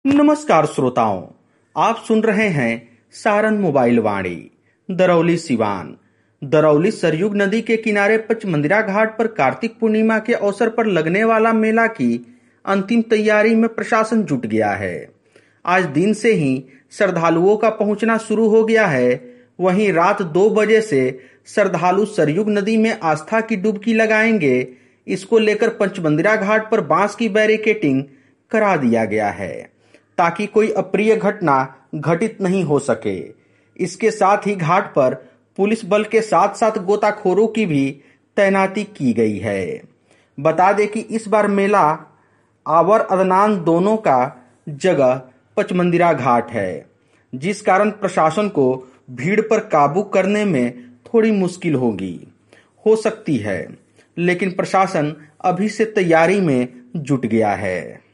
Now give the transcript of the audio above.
नमस्कार श्रोताओं, आप सुन रहे हैं सारण मोबाइल वाणी। दरौली सिवान। दरौली सरयुग नदी के किनारे पचमंदिरा घाट पर कार्तिक पूर्णिमा के अवसर पर लगने वाला मेला की अंतिम तैयारी में प्रशासन जुट गया है। आज दिन से ही श्रद्धालुओं का पहुंचना शुरू हो गया है। वहीं रात 2 बजे से श्रद्धालु सरयुग नदी में आस्था की डुबकी लगाएंगे। इसको लेकर पचमंदिरा घाट पर बांस की बैरिकेडिंग करा दिया गया है ताकि कोई अप्रिय घटना घटित नहीं हो सके। इसके साथ ही घाट पर पुलिस बल के साथ साथ गोताखोरों की भी तैनाती की गई है। बता दें कि इस बार मेला आवर अदनान दोनों का जगह पचमंदिरा घाट है, जिस कारण प्रशासन को भीड़ पर काबू करने में थोड़ी मुश्किल हो सकती है, लेकिन प्रशासन अभी से तैयारी में जुट गया है।